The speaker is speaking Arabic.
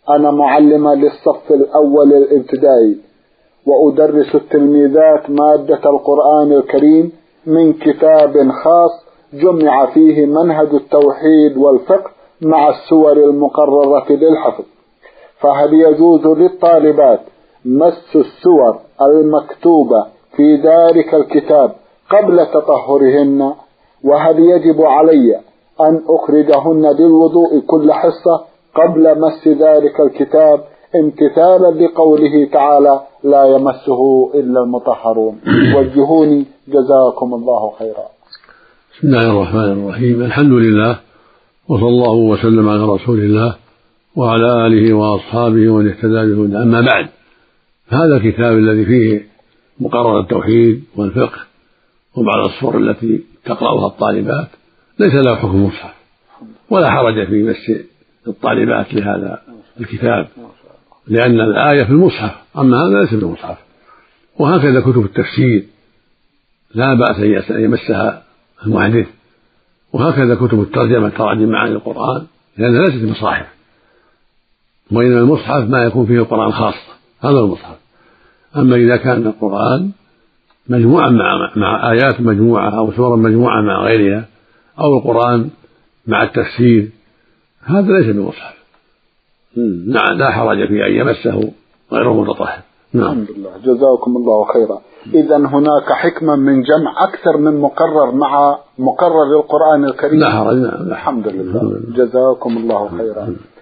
أنا معلمة للصف الأول الابتدائي، وأدرس التلميذات مادة القرآن الكريم من كتاب خاص جمع فيه منهج التوحيد والفقه مع السور المقررة للحفظ، فهل يجوز للطالبات مس السور المكتوبة في ذلك الكتاب قبل تطهرهن؟ وهل يجب علي أن أخرجهن للوضوء كل حصة قبل مس ذلك الكتاب امتثالا لقوله تعالى لا يمسه إلا المطهرون؟ وجهوني جزاكم الله خيرا. بسم الله الرحمن الرحيم. الحمد لله، وصلى الله وسلم على رسول الله وعلى آله وأصحابه ومن اهتدى بهداه. أما بعد، هذا الكتاب الذي فيه مقرر التوحيد والفقه وبعض الصور التي تقرأها الطالبات ليس له حكم مصحف، ولا حرج في مس الطالبات لهذا الكتاب، لأن الآية في المصحف، أما هذا ليس في المصحف. وهكذا كتب التفسير لا بأس أن يمسها المحدث، وهكذا كتب الترجمة تراجم معاني القرآن، لأنها ليست مصاحف، وإنما المصحف ما يكون فيه القرآن خاصة، هذا المصحف. أما إذا كان القرآن مجموعة مع آيات مجموعة أو سورة مجموعة مع غيرها، أو القرآن مع التفسير، هذا ليس بمصحف. لا حرج في أن يمسه غير متطهر. الحمد لله، جزاكم الله خيرا. إذن هناك حكمة من جمع أكثر من مقرر مع مقرر القرآن الكريم؟ لا حرج. الحمد لله، جزاكم الله خيرا.